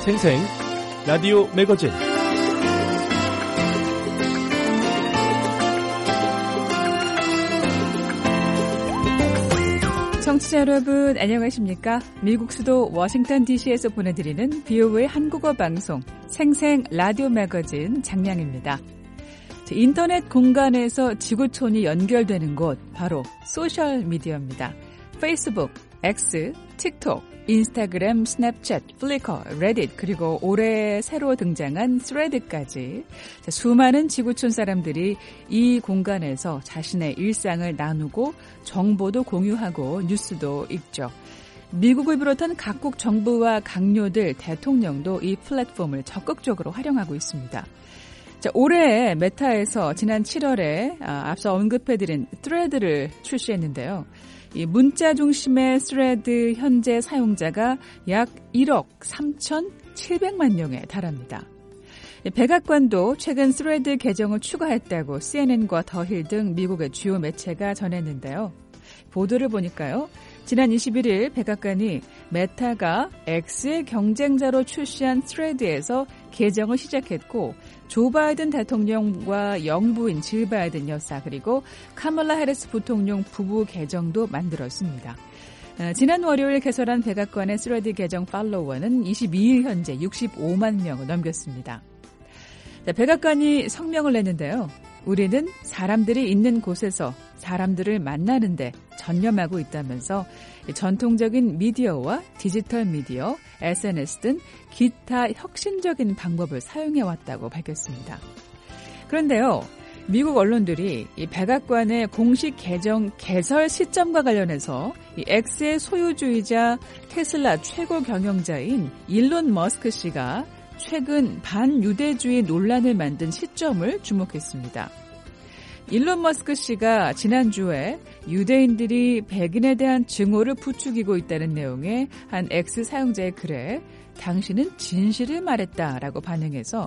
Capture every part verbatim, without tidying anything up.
생생 라디오 매거진 청취자 여러분 안녕하십니까? 미국 수도 워싱턴 디씨에서 보내드리는 비오에이 한국어 방송 생생 라디오 매거진 장량입니다. 인터넷 공간에서 지구촌이 연결되는 곳 바로 소셜미디어입니다. 페이스북, X, 틱톡, 인스타그램, 스냅챗, 플리커, 레딧 그리고 올해 새로 등장한 스레드까지 수많은 지구촌 사람들이 이 공간에서 자신의 일상을 나누고 정보도 공유하고 뉴스도 읽죠. 미국을 비롯한 각국 정부와 강요들, 대통령도 이 플랫폼을 적극적으로 활용하고 있습니다. 자, 올해 메타에서 지난 칠월에 아, 앞서 언급해드린 스레드를 출시했는데요. 이 문자 중심의 스레드 현재 사용자가 약 일억 삼천칠백만 명에 달합니다. 백악관도 최근 스레드 계정을 추가했다고 씨엔엔과 더힐 등 미국의 주요 매체가 전했는데요. 보도를 보니까요. 지난 이십일일 백악관이 메타가 X의 경쟁자로 출시한 스레드에서 계정을 시작했고 조 바이든 대통령과 영부인 질 바이든 여사 그리고 카멀라 해리스 부통령 부부 계정도 만들었습니다. 지난 월요일 개설한 백악관의 스레드 계정 팔로워는 이십이일 현재 육십오만 명을 넘겼습니다. 백악관이 성명을 냈는데요. 우리는 사람들이 있는 곳에서 사람들을 만나는데 전념하고 있다면서 전통적인 미디어와 디지털 미디어, 에스엔에스 등 기타 혁신적인 방법을 사용해왔다고 밝혔습니다. 그런데요, 미국 언론들이 이 백악관의 공식 계정 개설 시점과 관련해서 이 X의 소유주이자 테슬라 최고 경영자인 일론 머스크 씨가 최근 반유대주의 논란을 만든 시점을 주목했습니다. 일론 머스크 씨가 지난주에 유대인들이 백인에 대한 증오를 부추기고 있다는 내용의 한 X 사용자의 글에 당신은 진실을 말했다라고 반응해서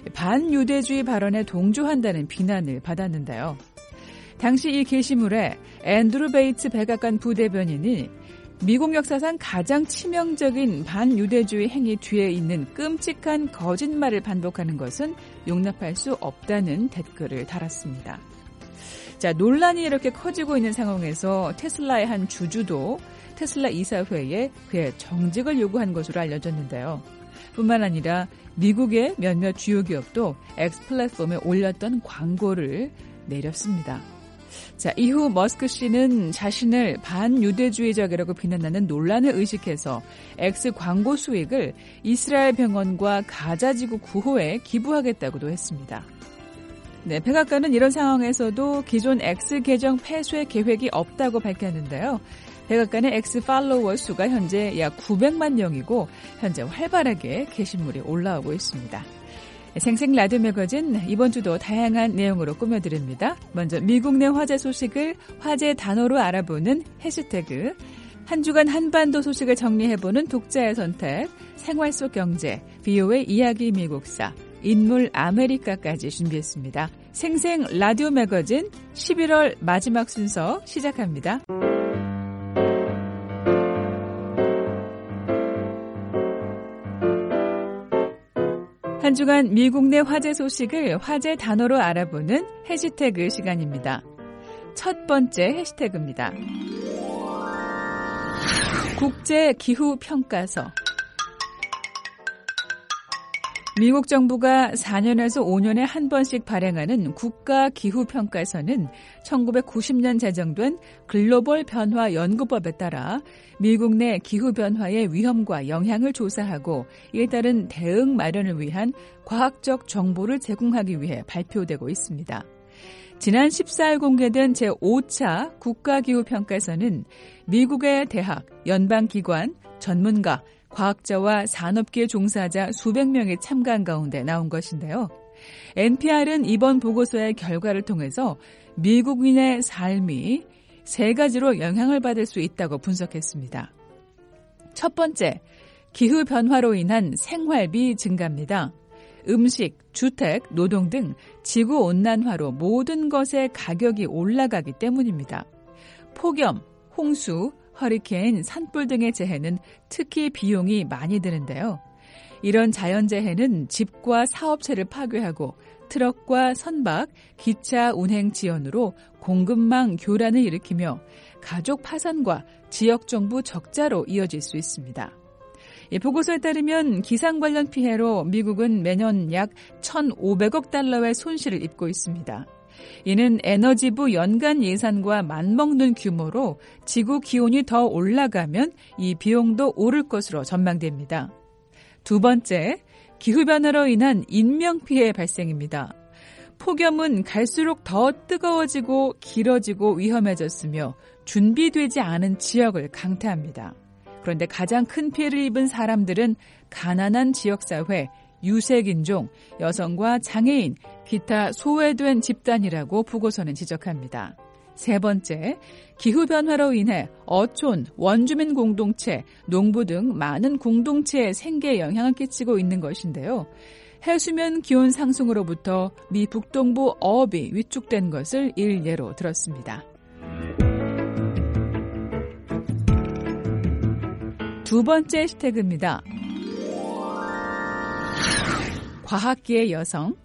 반유대주의 발언에 동조한다는 비난을 받았는데요. 당시 이 게시물에 앤드루 베이츠 백악관 부대변인이 미국 역사상 가장 치명적인 반유대주의 행위 뒤에 있는 끔찍한 거짓말을 반복하는 것은 용납할 수 없다는 댓글을 달았습니다. 자, 논란이 이렇게 커지고 있는 상황에서 테슬라의 한 주주도 테슬라 이사회에 그의 정직을 요구한 것으로 알려졌는데요. 뿐만 아니라 미국의 몇몇 주요 기업도 X 플랫폼에 올렸던 광고를 내렸습니다. 자, 이후 머스크 씨는 자신을 반유대주의적이라고 비난하는 논란을 의식해서 X 광고 수익을 이스라엘 병원과 가자지구 구호에 기부하겠다고도 했습니다. 네, 백악관은 이런 상황에서도 기존 X 계정 폐쇄 계획이 없다고 밝혔는데요. 백악관의 X 팔로워 수가 현재 약 구백만 명이고 현재 활발하게 게시물이 올라오고 있습니다. 생생 라디오 매거진 이번 주도 다양한 내용으로 꾸며드립니다. 먼저 미국 내 화제 소식을 화제 단어로 알아보는 해시태그, 한 주간 한반도 소식을 정리해보는 독자의 선택, 생활 속 경제, 비오에이 이야기 미국사, 인물 아메리카까지 준비했습니다. 생생 라디오 매거진 십일월 마지막 순서 시작합니다. 한 주간 미국 내 화제 소식을 화제 단어로 알아보는 해시태그 시간입니다. 첫 번째 해시태그입니다. 국제기후평가서. 미국 정부가 사 년에서 오 년에 한 번씩 발행하는 국가기후평가서는 천구백구십 년 제정된 글로벌 변화 연구법에 따라 미국 내 기후변화의 위험과 영향을 조사하고 이에 따른 대응 마련을 위한 과학적 정보를 제공하기 위해 발표되고 있습니다. 지난 십사일 공개된 제오 차 국가기후평가서는 미국의 대학, 연방기관, 전문가, 과학자와 산업계 종사자 수백 명이 참가한 가운데 나온 것인데요. 엔피알은 이번 보고서의 결과를 통해서 미국인의 삶이 세 가지로 영향을 받을 수 있다고 분석했습니다. 첫 번째, 기후변화로 인한 생활비 증가입니다. 음식, 주택, 노동 등 지구온난화로 모든 것의 가격이 올라가기 때문입니다. 폭염, 홍수, 허리케인, 산불 등의 재해는 특히 비용이 많이 드는데요. 이런 자연재해는 집과 사업체를 파괴하고 트럭과 선박, 기차 운행 지연으로 공급망 교란을 일으키며 가족 파산과 지역정부 적자로 이어질 수 있습니다. 이 보고서에 따르면 기상 관련 피해로 미국은 매년 약 천오백억 달러의 손실을 입고 있습니다. 이는 에너지부 연간 예산과 맞먹는 규모로 지구 기온이 더 올라가면 이 비용도 오를 것으로 전망됩니다. 두 번째, 기후변화로 인한 인명피해 발생입니다. 폭염은 갈수록 더 뜨거워지고 길어지고 위험해졌으며 준비되지 않은 지역을 강타합니다. 그런데 가장 큰 피해를 입은 사람들은 가난한 지역사회, 유색인종, 여성과 장애인, 기타 소외된 집단이라고 보고서는 지적합니다. 세 번째, 기후변화로 인해 어촌, 원주민 공동체, 농부 등 많은 공동체의 생계에 영향을 끼치고 있는 것인데요. 해수면 기온 상승으로부터 미 북동부 어업이 위축된 것을 일예로 들었습니다. 두 번째 해시태그입니다. 과학계의 여성.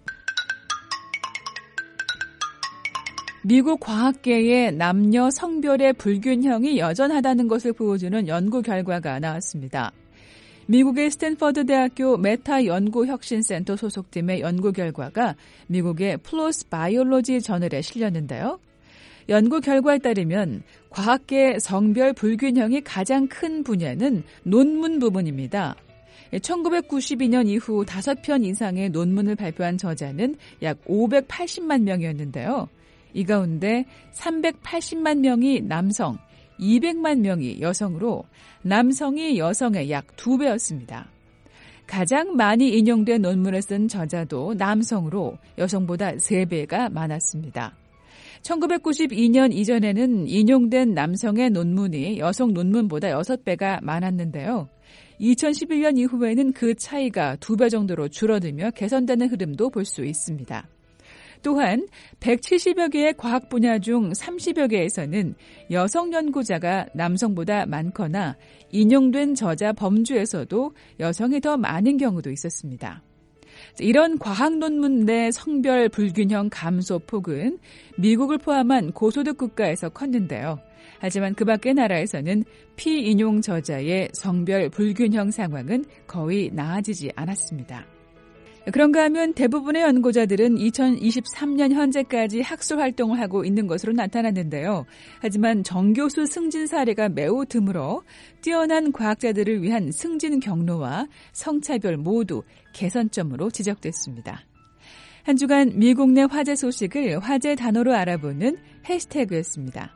미국 과학계의 남녀 성별의 불균형이 여전하다는 것을 보여주는 연구 결과가 나왔습니다. 미국의 스탠퍼드 대학교 메타 연구혁신센터 소속팀의 연구 결과가 미국의 플로스 바이올로지 저널에 실렸는데요. 연구 결과에 따르면 과학계 성별 불균형이 가장 큰 분야는 논문 부분입니다. 천구백구십이 년 이후 다섯 편 이상의 논문을 발표한 저자는 약 오백팔십만 명이었는데요. 이 가운데 삼백팔십만 명이 남성, 이백만 명이 여성으로 남성이 여성의 약 두 배였습니다. 가장 많이 인용된 논문을 쓴 저자도 남성으로 여성보다 세 배가 많았습니다. 천구백구십이 년 이전에는 인용된 남성의 논문이 여성 논문보다 여섯 배가 많았는데요. 이천십일 년 이후에는 그 차이가 두 배 정도로 줄어들며 개선되는 흐름도 볼 수 있습니다. 또한 백칠십여 개의 과학 분야 중 삼십여 개에서는 여성 연구자가 남성보다 많거나 인용된 저자 범주에서도 여성이 더 많은 경우도 있었습니다. 이런 과학 논문 내 성별 불균형 감소 폭은 미국을 포함한 고소득 국가에서 컸는데요. 하지만 그 밖의 나라에서는 피인용 저자의 성별 불균형 상황은 거의 나아지지 않았습니다. 그런가 하면 대부분의 연구자들은 이천이십삼 년 현재까지 학술 활동을 하고 있는 것으로 나타났는데요. 하지만 정교수 승진 사례가 매우 드물어 뛰어난 과학자들을 위한 승진 경로와 성차별 모두 개선점으로 지적됐습니다. 한 주간 미국 내 화제 소식을 화제 단어로 알아보는 해시태그였습니다.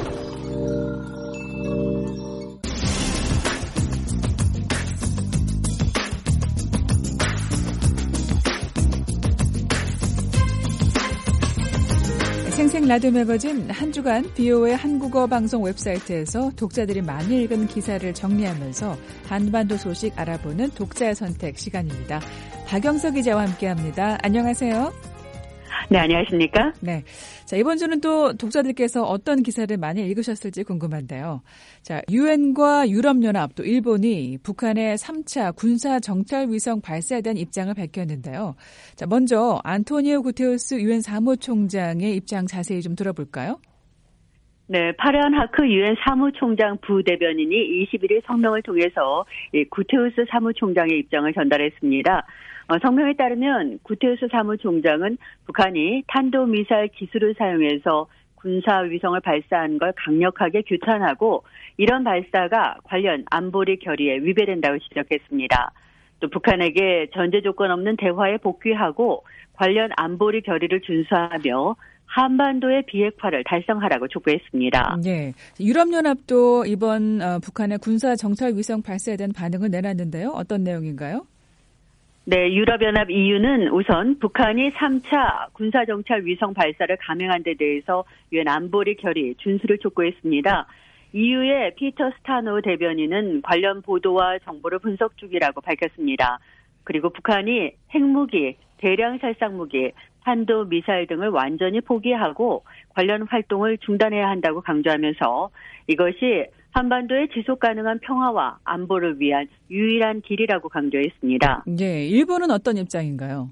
생생 라디오 매거진 한 주간 비오에이 한국어 방송 웹사이트에서 독자들이 많이 읽은 기사를 정리하면서 한반도 소식 알아보는 독자의 선택 시간입니다. 박영석 기자와 함께합니다. 안녕하세요. 네, 안녕하십니까? 네. 자, 이번 주는 또 독자들께서 어떤 기사를 많이 읽으셨을지 궁금한데요. 자, 유엔과 유럽연합 또 일본이 북한의 삼 차 군사 정찰 위성 발사에 대한 입장을 밝혔는데요. 자, 먼저 안토니오 구테우스 유엔 사무총장의 입장 자세히 좀 들어볼까요? 네, 파르한 하크 유엔 사무총장 부대변인이 이십일 일 성명을 통해서 구테우스 사무총장의 입장을 전달했습니다. 어, 성명에 따르면 구테우스 사무총장은 북한이 탄도미사일 기술을 사용해서 군사위성을 발사한 걸 강력하게 규탄하고 이런 발사가 관련 안보리 결의에 위배된다고 지적했습니다. 또 북한에게 전제 조건 없는 대화에 복귀하고 관련 안보리 결의를 준수하며 한반도의 비핵화를 달성하라고 촉구했습니다. 네, 유럽연합도 이번 어, 북한의 군사 정찰 위성 발사에 대한 반응을 내놨는데요. 어떤 내용인가요? 네, 유럽연합 이유는 우선 북한이 삼 차 군사정찰 위성 발사를 감행한 데 대해서 유엔 안보리 결의 준수를 촉구했습니다. 이유의 피터 스타노 대변인은 관련 보도와 정보를 분석 중이라고 밝혔습니다. 그리고 북한이 핵무기, 대량 살상무기, 탄도미사일 등을 완전히 포기하고 관련 활동을 중단해야 한다고 강조하면서 이것이 한반도의 지속 가능한 평화와 안보를 위한 유일한 길이라고 강조했습니다. 네, 일본은 어떤 입장인가요?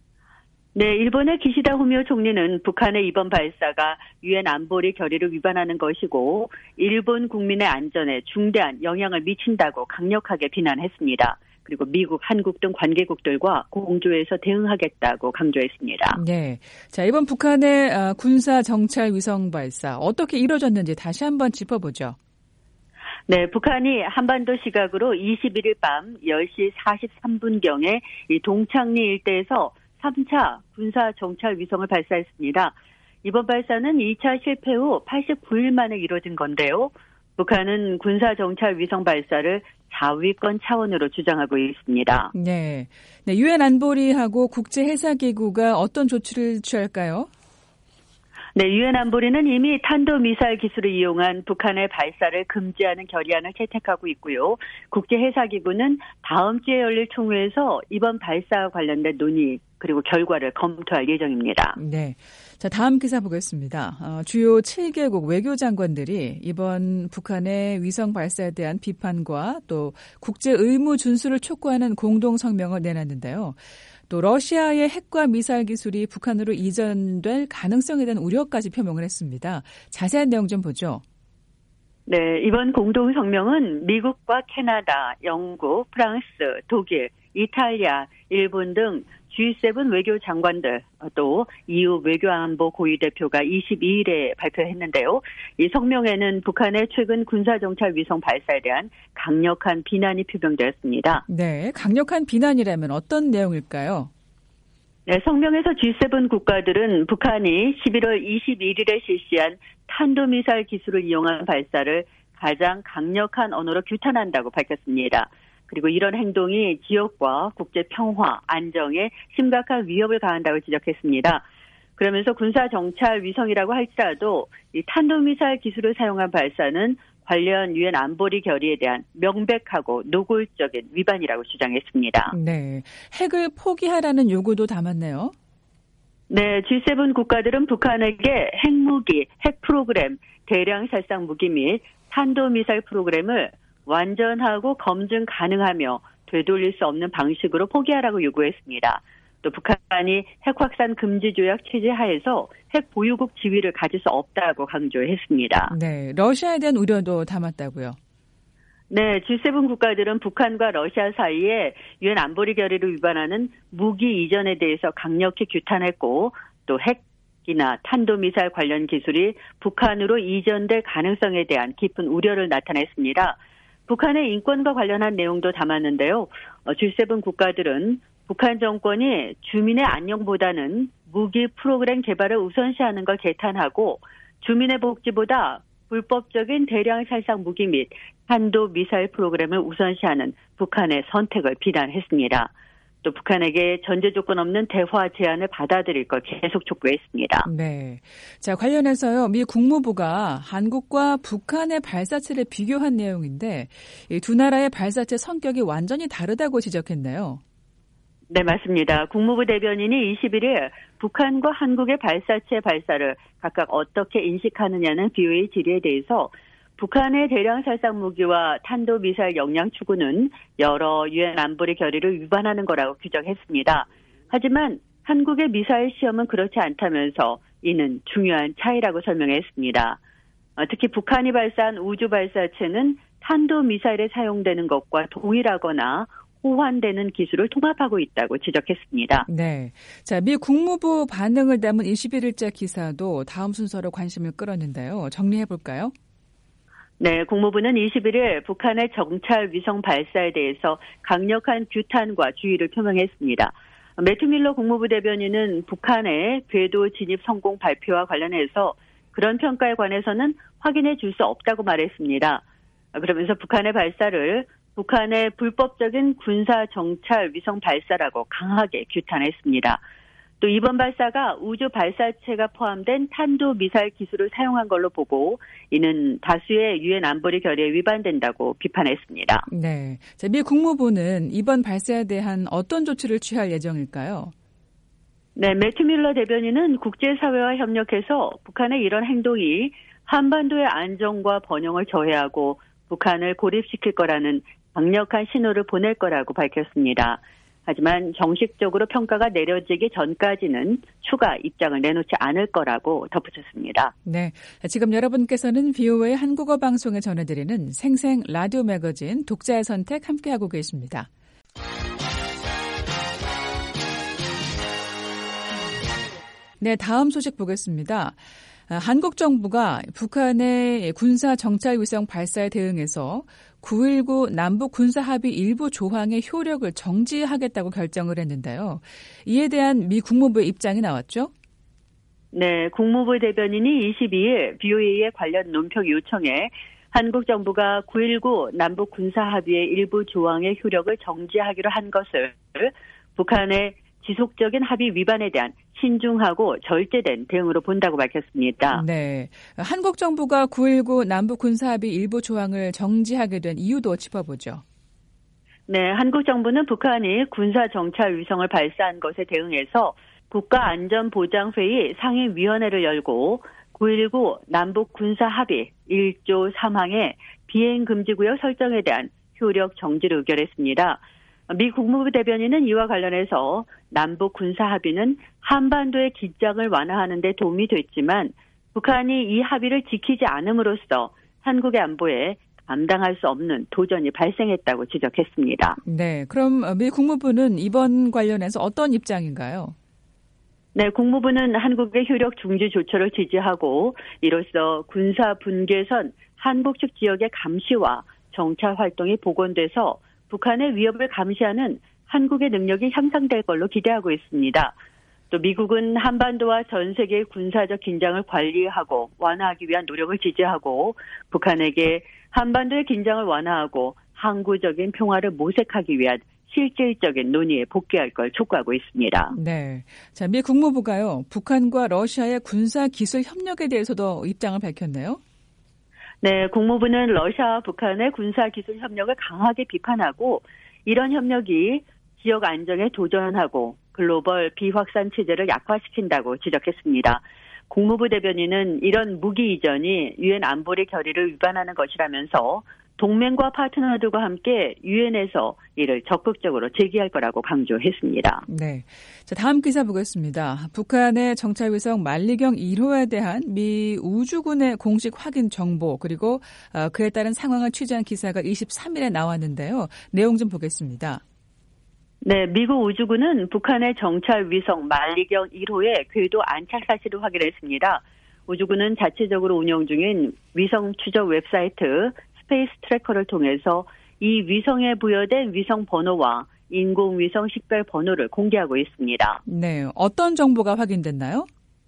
네, 일본의 기시다 후미오 총리는 북한의 이번 발사가 유엔 안보리 결의를 위반하는 것이고 일본 국민의 안전에 중대한 영향을 미친다고 강력하게 비난했습니다. 그리고 미국, 한국 등 관계국들과 공조해서 대응하겠다고 강조했습니다. 네, 자 이번 북한의 군사 정찰 위성 발사 어떻게 이루어졌는지 다시 한번 짚어보죠. 네, 북한이 한반도 시각으로 이십일 일 밤 열 시 사십삼 분경에 이 동창리 일대에서 삼 차 군사 정찰 위성을 발사했습니다. 이번 발사는 이 차 실패 후 팔십구 일 만에 이루어진 건데요. 북한은 군사 정찰 위성 발사를 자위권 차원으로 주장하고 있습니다. 네, 네, 유엔 안보리하고 국제해사기구가 어떤 조치를 취할까요? 네, 유엔 안보리는 이미 탄도미사일 기술을 이용한 북한의 발사를 금지하는 결의안을 채택하고 있고요. 국제해사기구는 다음 주에 열릴 총회에서 이번 발사와 관련된 논의 그리고 결과를 검토할 예정입니다. 네, 자 다음 기사 보겠습니다. 어, 주요 칠 개국 외교장관들이 이번 북한의 위성 발사에 대한 비판과 또 국제 의무 준수를 촉구하는 공동 성명을 내놨는데요. 또 러시아의 핵과 미사일 기술이 북한으로 이전될 가능성에 대한 우려까지 표명을 했습니다. 자세한 내용 좀 보죠. 네, 이번 공동 성명은 미국과 캐나다, 영국, 프랑스, 독일, 이탈리아, 일본 등 지 세븐 외교 장관들 또 이유 외교안보 고위 대표가 이십이 일에 발표했는데요. 이 성명에는 북한의 최근 군사정찰 위성 발사에 대한 강력한 비난이 표명되었습니다. 네, 강력한 비난이라면 어떤 내용일까요? 네, 성명에서 지 세븐 국가들은 북한이 십일월 이십일일에 실시한 탄도미사일 기술을 이용한 발사를 가장 강력한 언어로 규탄한다고 밝혔습니다. 그리고 이런 행동이 지역과 국제 평화, 안정에 심각한 위협을 가한다고 지적했습니다. 그러면서 군사 정찰 위성이라고 할지라도 이 탄도미사일 기술을 사용한 발사는 관련 유엔 안보리 결의에 대한 명백하고 노골적인 위반이라고 주장했습니다. 네, 핵을 포기하라는 요구도 담았네요. 네, 지 세븐 국가들은 북한에게 핵무기, 핵 프로그램, 대량 살상 무기 및 탄도미사일 프로그램을 완전하고 검증 가능하며 되돌릴 수 없는 방식으로 포기하라고 요구했습니다. 또 북한이 핵 확산 금지 조약 체제 하에서 핵 보유국 지위를 가질 수 없다고 강조했습니다. 네, 러시아에 대한 우려도 담았다고요. 네, 지 세븐 국가들은 북한과 러시아 사이에 유엔 안보리 결의를 위반하는 무기 이전에 대해서 강력히 규탄했고 또 핵이나 탄도미사일 관련 기술이 북한으로 이전될 가능성에 대한 깊은 우려를 나타냈습니다. 북한의 인권과 관련한 내용도 담았는데요. 지 세븐 국가들은 북한 정권이 주민의 안녕보다는 무기 프로그램 개발을 우선시하는 걸 개탄하고 주민의 복지보다 불법적인 대량 살상 무기 및 탄도 미사일 프로그램을 우선시하는 북한의 선택을 비난했습니다. 또 북한에게 전제 조건 없는 대화 제안을 받아들일 걸 계속 촉구했습니다. 네, 자 관련해서요 미 국무부가 한국과 북한의 발사체를 비교한 내용인데 이 두 나라의 발사체 성격이 완전히 다르다고 지적했네요. 네, 맞습니다. 국무부 대변인이 이십일 일 북한과 한국의 발사체 발사를 각각 어떻게 인식하느냐는 비오에이 질의에 대해서 북한의 대량 살상 무기와 탄도미사일 역량 추구는 여러 유엔 안보리 결의를 위반하는 거라고 규정했습니다. 하지만 한국의 미사일 시험은 그렇지 않다면서 이는 중요한 차이라고 설명했습니다. 특히 북한이 발사한 우주 발사체는 탄도미사일에 사용되는 것과 동일하거나 호환되는 기술을 통합하고 있다고 지적했습니다. 네, 자, 미 국무부 반응을 담은 이십일 일자 기사도 다음 순서로 관심을 끌었는데요. 정리해 볼까요? 네, 국무부는 이십일 일 북한의 정찰 위성 발사에 대해서 강력한 규탄과 주의를 표명했습니다. 매튜 밀러 국무부 대변인은 북한의 궤도 진입 성공 발표와 관련해서 그런 평가에 관해서는 확인해 줄 수 없다고 말했습니다. 그러면서 북한의 발사를 북한의 불법적인 군사 정찰 위성 발사라고 강하게 규탄했습니다. 또 이번 발사가 우주 발사체가 포함된 탄도미사일 기술을 사용한 걸로 보고 이는 다수의 유엔 안보리 결의에 위반된다고 비판했습니다. 네, 자, 미 국무부는 이번 발사에 대한 어떤 조치를 취할 예정일까요? 네, 매튜 밀러 대변인은 국제사회와 협력해서 북한의 이런 행동이 한반도의 안정과 번영을 저해하고 북한을 고립시킬 거라는 강력한 신호를 보낼 거라고 밝혔습니다. 하지만 정식적으로 평가가 내려지기 전까지는 추가 입장을 내놓지 않을 거라고 덧붙였습니다. 네, 지금 여러분께서는 비오에이 한국어 방송에 전해드리는 생생 라디오 매거진 독자의 선택 함께하고 계십니다. 네, 다음 소식 보겠습니다. 한국 정부가 북한의 군사 정찰 위성 발사에 대응해서 구일구 남북 군사 합의 일부 조항의 효력을 정지하겠다고 결정을 했는데요. 이에 대한 미 국무부의 입장이 나왔죠? 네, 국무부 대변인이 이십이일 비오에이의 관련 논평 요청에 한국 정부가 구일구 남북 군사 합의의 일부 조항의 효력을 정지하기로 한 것을 북한의 지속적인 합의 위반에 대한 신중하고 절제된 대응으로 본다고 밝혔습니다. 네, 한국 정부가 구일구 남북 군사합의 일부 조항을 정지하게 된 이유도 짚어보죠. 네, 한국 정부는 북한이 군사 정찰 위성을 발사한 것에 대응해서 국가안전보장회의 상임위원회를 열고 구일구 남북 군사합의 일조 삼항의 비행금지구역 설정에 대한 효력 정지를 의결했습니다. 미 국무부 대변인은 이와 관련해서 남북 군사 합의는 한반도의 긴장을 완화하는 데 도움이 됐지만 북한이 이 합의를 지키지 않음으로써 한국의 안보에 감당할 수 없는 도전이 발생했다고 지적했습니다. 네, 그럼 미 국무부는 이번 관련해서 어떤 입장인가요? 네, 국무부는 한국의 효력 중지 조처를 지지하고 이로써 군사 분계선 한북측 지역의 감시와 정찰 활동이 복원돼서 북한의 위협을 감시하는 한국의 능력이 향상될 걸로 기대하고 있습니다. 또 미국은 한반도와 전 세계의 군사적 긴장을 관리하고 완화하기 위한 노력을 지지하고 북한에게 한반도의 긴장을 완화하고 항구적인 평화를 모색하기 위한 실질적인 논의에 복귀할 걸 촉구하고 있습니다. 네, 자, 미 국무부가요, 북한과 러시아의 군사 기술 협력에 대해서도 입장을 밝혔네요. 네, 국무부는 러시아와 북한의 군사기술 협력을 강하게 비판하고 이런 협력이 지역 안정에 도전하고 글로벌 비확산 체제를 약화시킨다고 지적했습니다. 국무부 대변인은 이런 무기 이전이 유엔 안보리 결의를 위반하는 것이라면서 동맹과 파트너들과 함께 유엔에서 이를 적극적으로 제기할 거라고 강조했습니다. 네, 자, 다음 기사 보겠습니다. 북한의 정찰위성 만리경 일 호에 대한 미 우주군의 공식 확인 정보 그리고 그에 따른 상황을 취재한 기사가 이십삼일에 나왔는데요. 내용 좀 보겠습니다. 네, 미국 우주군은 북한의 정찰 위성 만리경 일 호의 궤도 안착 사실을 확인했습니다. 우주군은 자체적으로 운영 중인 위성 추적 웹사이트 스페이스 트래커를 통해서 이 위성에 부여된 위성 번호와 인공위성 식별 번호를 공개하고 있습니다. 네, 어떤 정보가 확인됐나요?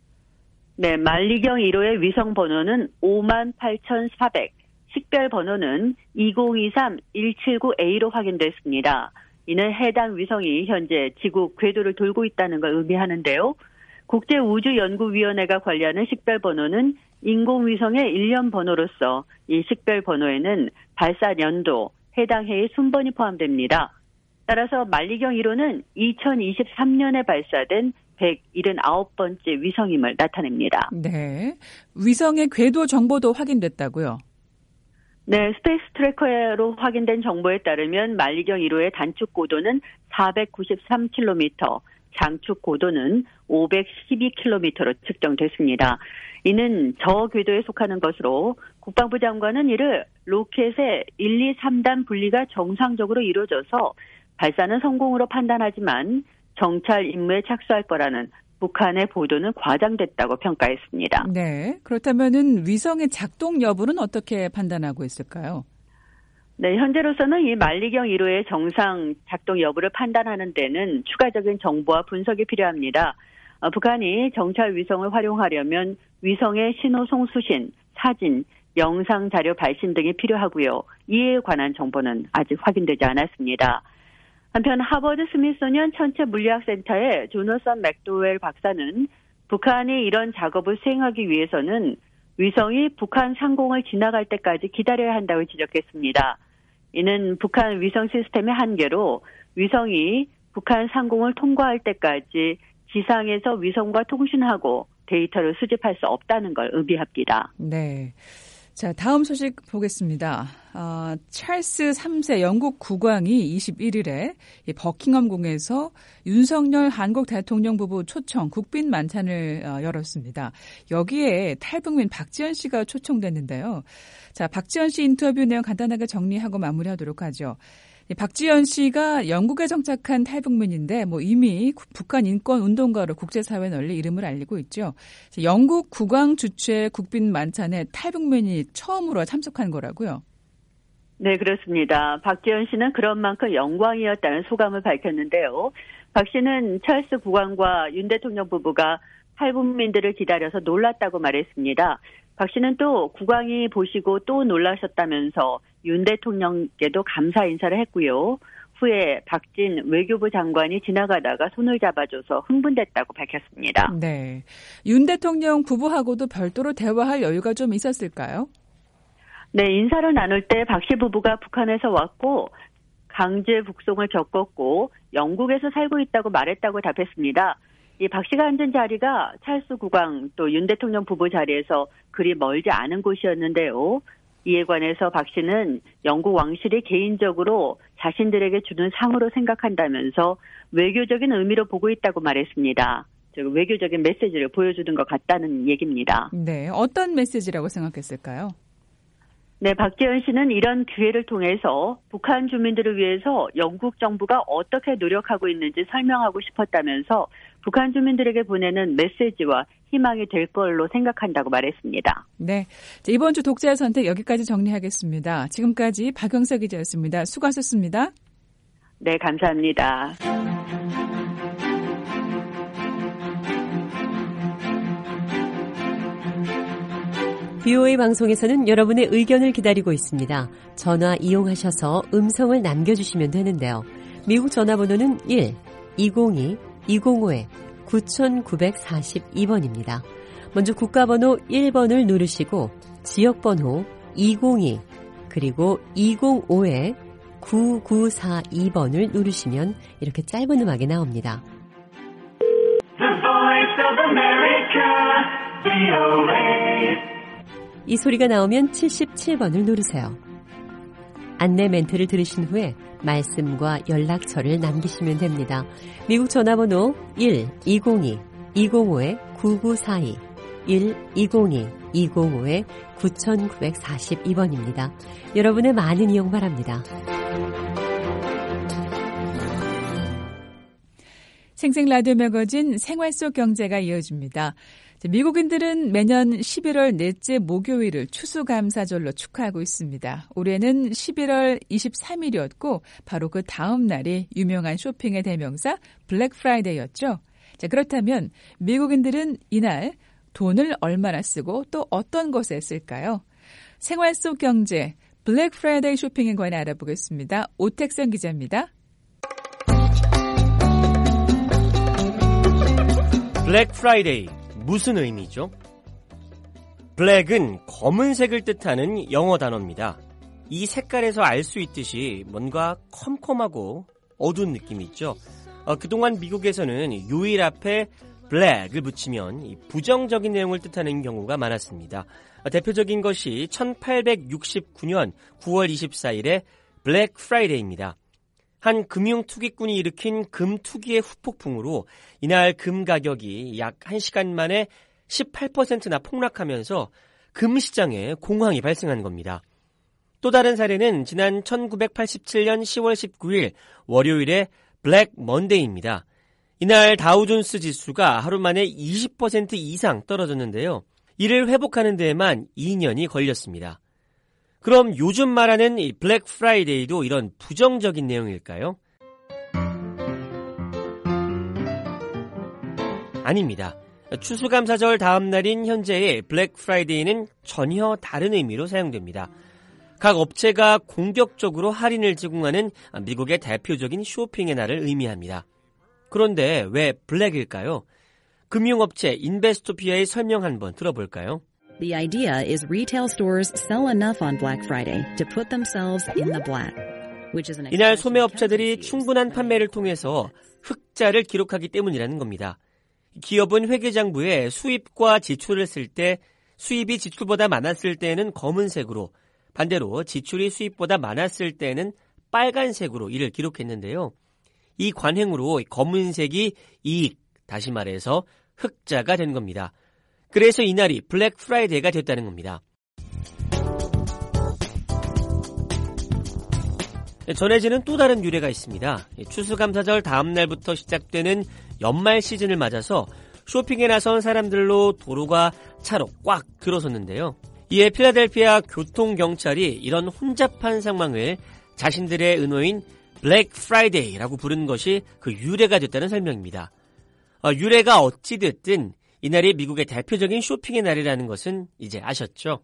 네, 만리경 일 호의 위성 번호는 오만 팔천사백, 식별 번호는 이공이삼 일칠구 에이로 확인됐습니다. 이는 해당 위성이 현재 지구 궤도를 돌고 있다는 걸 의미하는데요. 국제우주연구위원회가 관리하는 식별 번호는 인공위성의 일련 번호로서 이 식별 번호에는 발사 연도, 해당 해의 순번이 포함됩니다. 따라서 만리경 일 호는 이천이십삼년에 발사된 백칠십구 번째 위성임을 나타냅니다. 네, 위성의 궤도 정보도 확인됐다고요? 네, 스페이스 트래커로 확인된 정보에 따르면 만리경 일 호의 단축 고도는 사백구십삼 킬로미터, 장축 고도는 오백십이 킬로미터로 측정됐습니다. 이는 저궤도에 속하는 것으로 국방부 장관은 이를 로켓의 일, 이, 삼단 분리가 정상적으로 이루어져서 발사는 성공으로 판단하지만 정찰 임무에 착수할 거라는 북한의 보도는 과장됐다고 평가했습니다. 네, 그렇다면은 위성의 작동 여부는 어떻게 판단하고 있을까요? 네, 현재로서는 이 만리경 일 호의 정상 작동 여부를 판단하는 데는 추가적인 정보와 분석이 필요합니다. 어, 북한이 정찰 위성을 활용하려면 위성의 신호 송수신, 사진, 영상 자료 발신 등이 필요하고요. 이에 관한 정보는 아직 확인되지 않았습니다. 한편 하버드 스미소니언 천체 물리학센터의 조너선 맥도웰 박사는 북한이 이런 작업을 수행하기 위해서는 위성이 북한 상공을 지나갈 때까지 기다려야 한다고 지적했습니다. 이는 북한 위성 시스템의 한계로 위성이 북한 상공을 통과할 때까지 지상에서 위성과 통신하고 데이터를 수집할 수 없다는 걸 의미합니다. 네. 자, 다음 소식 보겠습니다. 어, 찰스 삼 세 영국 국왕이 이십일일에 이 버킹엄궁에서 윤석열 한국 대통령 부부 초청 국빈 만찬을 어, 열었습니다. 여기에 탈북민 박지원 씨가 초청됐는데요. 자, 박지원 씨 인터뷰 내용 간단하게 정리하고 마무리하도록 하죠. 박지원 씨가 영국에 정착한 탈북민인데 뭐 이미 북한 인권 운동가로 국제사회 널리 이름을 알리고 있죠. 영국 국왕 주최 국빈 만찬에 탈북민이 처음으로 참석한 거라고요. 네, 그렇습니다. 박지원 씨는 그런 만큼 영광이었다는 소감을 밝혔는데요. 박 씨는 찰스 국왕과 윤 대통령 부부가 탈북민들을 기다려서 놀랐다고 말했습니다. 박 씨는 또 국왕이 보시고 또 놀라셨다면서 윤 대통령께도 감사 인사를 했고요. 후에 박진 외교부 장관이 지나가다가 손을 잡아줘서 흥분됐다고 밝혔습니다. 네, 윤 대통령 부부하고도 별도로 대화할 여유가 좀 있었을까요? 네, 인사를 나눌 때 박 씨 부부가 북한에서 왔고 강제 북송을 겪었고 영국에서 살고 있다고 말했다고 답했습니다. 이 박 씨가 앉은 자리가 찰스 국왕 또 윤 대통령 부부 자리에서 그리 멀지 않은 곳이었는데요. 이에 관해서 박 씨는 영국 왕실이 개인적으로 자신들에게 주는 상으로 생각한다면서 외교적인 의미로 보고 있다고 말했습니다. 즉 외교적인 메시지를 보여주는 것 같다는 얘기입니다. 네, 어떤 메시지라고 생각했을까요? 네, 박지원 씨는 이런 기회를 통해서 북한 주민들을 위해서 영국 정부가 어떻게 노력하고 있는지 설명하고 싶었다면서 북한 주민들에게 보내는 메시지와 희망이 될 걸로 생각한다고 말했습니다. 네, 자, 이번 주 독자의 선택 여기까지 정리하겠습니다. 지금까지 박영석 기자였습니다. 수고하셨습니다. 네, 감사합니다. 비오에이 방송에서는 여러분의 의견을 기다리고 있습니다. 전화 이용하셔서 음성을 남겨주시면 되는데요. 미국 전화번호는 일 이공이 이공오 구구사이 번입니다. 먼저 국가번호 일 번을 누르시고 지역번호 이공이 그리고 이공오 구구사이 번을 누르시면 이렇게 짧은 음악이 나옵니다. The Voice of America, 비오에이. 이 소리가 나오면 칠십칠 번을 누르세요. 안내 멘트를 들으신 후에 말씀과 연락처를 남기시면 됩니다. 미국 전화번호 일 이공이 이공오 구구사이 일 이공이 이공오 구구사이 번입니다. 여러분의 많은 이용 바랍니다. 생생 라디오 매거진 생활 속 경제가 이어집니다. 미국인들은 매년 십일월 넷째 목요일을 추수감사절로 축하하고 있습니다. 올해는 십일월 이십삼일이었고 바로 그 다음 날이 유명한 쇼핑의 대명사 블랙 프라이데이였죠. 자, 그렇다면 미국인들은 이날 돈을 얼마나 쓰고 또 어떤 것에 쓸까요? 생활 속 경제 블랙 프라이데이 쇼핑에 관해 알아보겠습니다. 오택선 기자입니다. 블랙 프라이데이 무슨 의미죠? 블랙은 검은색을 뜻하는 영어 단어입니다. 이 색깔에서 알 수 있듯이 뭔가 컴컴하고 어두운 느낌이 있죠. 어, 그동안 미국에서는 요일 앞에 블랙을 붙이면 이 부정적인 내용을 뜻하는 경우가 많았습니다. 어, 대표적인 것이 천팔백육십구년 구월 이십사일의 블랙 프라이데이입니다. 한 금융투기꾼이 일으킨 금투기의 후폭풍으로 이날 금 가격이 약 한 시간 만에 십팔 퍼센트나 폭락하면서 금 시장에 공황이 발생한 겁니다. 또 다른 사례는 지난 천구백팔십칠년 시월 십구일 월요일의 블랙 먼데이입니다. 이날 다우존스 지수가 하루 만에 이십 퍼센트 이상 떨어졌는데요. 이를 회복하는 데에만 이 년이 걸렸습니다. 그럼 요즘 말하는 이 블랙 프라이데이도 이런 부정적인 내용일까요? 아닙니다. 추수감사절 다음 날인 현재의 블랙 프라이데이는 전혀 다른 의미로 사용됩니다. 각 업체가 공격적으로 할인을 제공하는 미국의 대표적인 쇼핑의 날을 의미합니다. 그런데 왜 블랙일까요? 금융업체 인베스토피아의 설명 한번 들어볼까요? The idea is retail stores sell enough on Black Friday to put themselves in the black, which is an 이날 소매업체들이 충분한 판매를 통해서 흑자를 기록하기 때문이라는 겁니다. 기업은 회계장부에 수입과 지출을 쓸 때 수입이 지출보다 많았을 때에는 검은색으로, 반대로 지출이 수입보다 많았을 때에는 빨간색으로 이를 기록했는데요. 이 관행으로 검은색이 이익, 다시 말해서 흑자가 된 겁니다. 그래서 이날이 블랙 프라이데이가 됐다는 겁니다. 전해지는 또 다른 유래가 있습니다. 추수감사절 다음 날부터 시작되는 연말 시즌을 맞아서 쇼핑에 나선 사람들로 도로가 차로 꽉 들어섰는데요. 이에 필라델피아 교통경찰이 이런 혼잡한 상황을 자신들의 은어인 블랙 프라이데이라고 부른 것이 그 유래가 됐다는 설명입니다. 어, 유래가 어찌됐든 이날이 미국의 대표적인 쇼핑의 날이라는 것은 이제 아셨죠?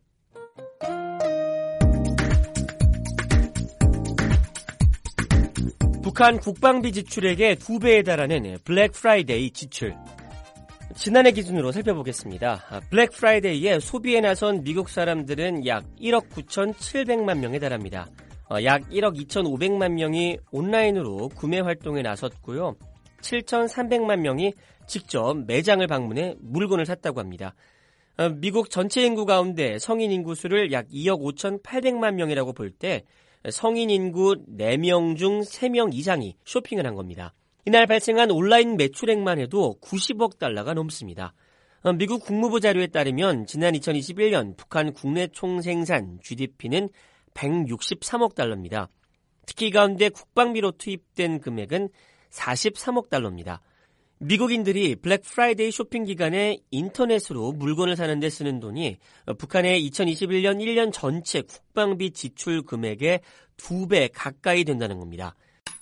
북한 국방비 지출액의 두 배에 달하는 블랙 프라이데이 지출. 지난해 기준으로 살펴보겠습니다. 블랙 프라이데이에 소비에 나선 미국 사람들은 약 일억 구천칠백만 명에 달합니다. 약 일억 이천오백만 명이 온라인으로 구매 활동에 나섰고요. 칠천삼백만 명이 직접 매장을 방문해 물건을 샀다고 합니다. 미국 전체 인구 가운데 성인 인구 수를 약 이억 오천팔백만 명이라고 볼 때 성인 인구 네 명 중 세 명 이상이 쇼핑을 한 겁니다. 이날 발생한 온라인 매출액만 해도 구십억 달러가 넘습니다. 미국 국무부 자료에 따르면 지난 이천이십일 년 북한 국내 총생산 지디피는 백육십삼억 달러입니다. 특히 이 가운데 국방비로 투입된 금액은 사십삼억 달러입니다. 미국인들이 블랙 프라이데이 쇼핑 기간에 인터넷으로 물건을 사는 데 쓰는 돈이 북한의 이천이십일 년 일 년 전체 국방비 지출 금액의 두 배 가까이 된다는 겁니다.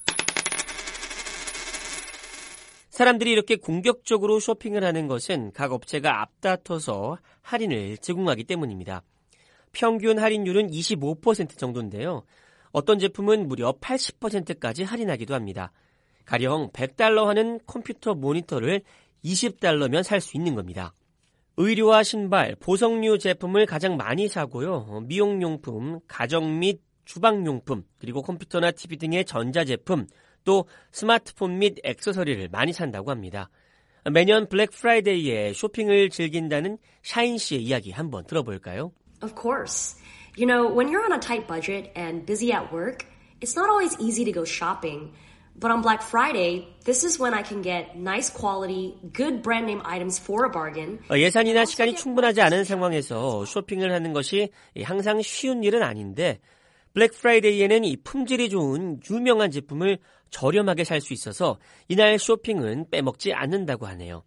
사람들이 이렇게 공격적으로 쇼핑을 하는 것은 각 업체가 앞다퉈서 할인을 제공하기 때문입니다. 평균 할인율은 이십오 퍼센트 정도인데요. 어떤 제품은 무려 팔십 퍼센트까지 할인하기도 합니다. 가령 백 달러 하는 컴퓨터 모니터를 이십 달러면 살 수 있는 겁니다. 의류와 신발, 보석류 제품을 가장 많이 사고요. 미용용품, 가정 및 주방용품, 그리고 컴퓨터나 티비 등의 전자제품, 또 스마트폰 및 액세서리를 많이 산다고 합니다. 매년 블랙 프라이데이에 쇼핑을 즐긴다는 샤인 씨의 이야기 한번 들어볼까요? Of course. You know, when you're on a tight budget and busy at work, it's not always easy to go shopping. But on Black Friday, this is when I can get nice quality, good brand name items for a bargain. 예산이나 시간이 충분하지 않은 상황에서 쇼핑을 하는 것이 항상 쉬운 일은 아닌데 블랙 프라이데이에는 이 품질이 좋은 유명한 제품을 저렴하게 살 수 있어서 이날 쇼핑은 빼먹지 않는다고 하네요.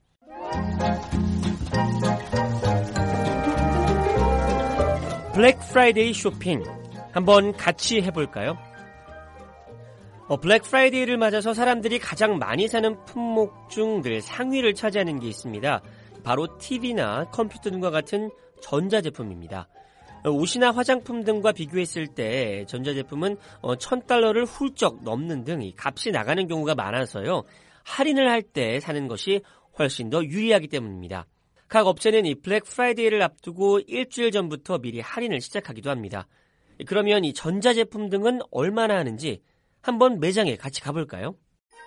블랙 프라이데이 쇼핑 한번 같이 해볼까요? 어, 블랙 프라이데이를 맞아서 사람들이 가장 많이 사는 품목 중 늘 상위를 차지하는 게 있습니다. 바로 티비나 컴퓨터 등과 같은 전자제품입니다. 옷이나 화장품 등과 비교했을 때 전자제품은 천 달러를 훌쩍 넘는 등 값이 나가는 경우가 많아서요. 할인을 할 때 사는 것이 훨씬 더 유리하기 때문입니다. 각 업체는 이 블랙 프라이데이를 앞두고 일주일 전부터 미리 할인을 시작하기도 합니다. 그러면 이 전자제품 등은 얼마나 하는지 한번 매장에 같이 가볼까요?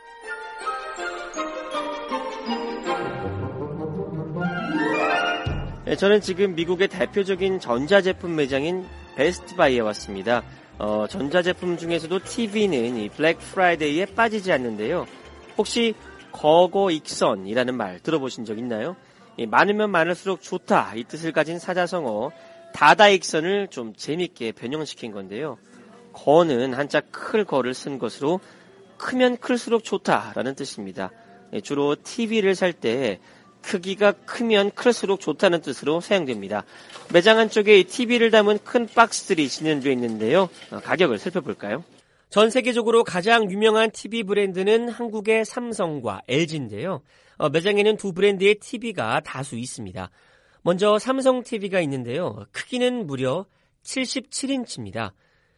네, 저는 지금 미국의 대표적인 전자제품 매장인 베스트바이에 왔습니다. 어, 전자제품 중에서도 티비는 이 블랙 프라이데이에 빠지지 않는데요. 혹시 거거 익선이라는 말 들어보신 적 있나요? 이 많으면 많을수록 좋다 이 뜻을 가진 사자성어 다다익선을 좀 재밌게 변형시킨 건데요. 거는 한자 클 거를 쓴 것으로 크면 클수록 좋다라는 뜻입니다. 주로 티비를 살 때 크기가 크면 클수록 좋다는 뜻으로 사용됩니다. 매장 안쪽에 티비를 담은 큰 박스들이 진열되어 있는데요. 가격을 살펴볼까요? 전 세계적으로 가장 유명한 티비 브랜드는 한국의 삼성과 엘지인데요. 어, 매장에는 두 브랜드의 티비가 다수 있습니다. 먼저 삼성 티비가 있는데요. 크기는 무려 칠십칠 인치입니다.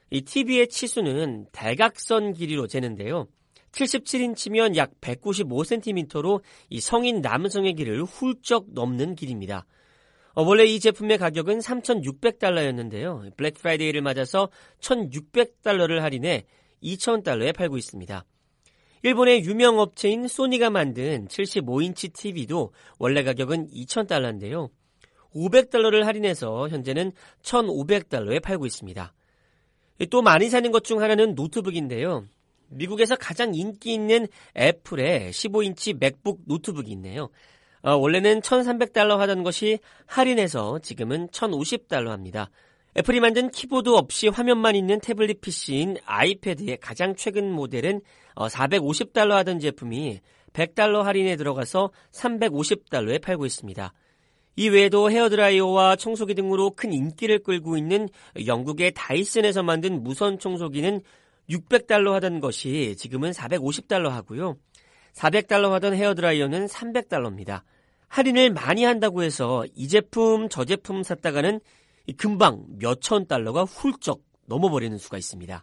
이 티비의 치수는 대각선 길이로 재는데요. 칠십칠 인치면 약 백구십오 센티미터로 이 성인 남성의 길을 훌쩍 넘는 길입니다. 어, 원래 이 제품의 가격은 삼천육백 달러였는데요. 블랙 프라이데이를 맞아서 천육백 달러를 할인해 이천 달러에 팔고 있습니다. 일본의 유명 업체인 소니가 만든 칠십오 인치 티비도 원래 가격은 이천 달러인데요. 오백 달러를 할인해서 현재는 천오백 달러에 팔고 있습니다. 또 많이 사는 것 중 하나는 노트북인데요. 미국에서 가장 인기 있는 애플의 십오 인치 맥북 노트북이 있네요. 어, 원래는 천삼백 달러 하던 것이 할인해서 지금은 천오십 달러 합니다. 애플이 만든 키보드 없이 화면만 있는 태블릿 피시인 아이패드의 가장 최근 모델은 어, 사백오십 달러 하던 제품이 백 달러 할인에 들어가서 삼백오십 달러에 팔고 있습니다. 이 외에도 헤어드라이어와 청소기 등으로 큰 인기를 끌고 있는 영국의 다이슨에서 만든 무선 청소기는 육백 달러 하던 것이 지금은 사백오십 달러 하고요. 사백 달러 하던 헤어드라이어는 삼백 달러입니다. 할인을 많이 한다고 해서 이 제품 저 제품 샀다가는 금방 몇천 달러가 훌쩍 넘어버리는 수가 있습니다.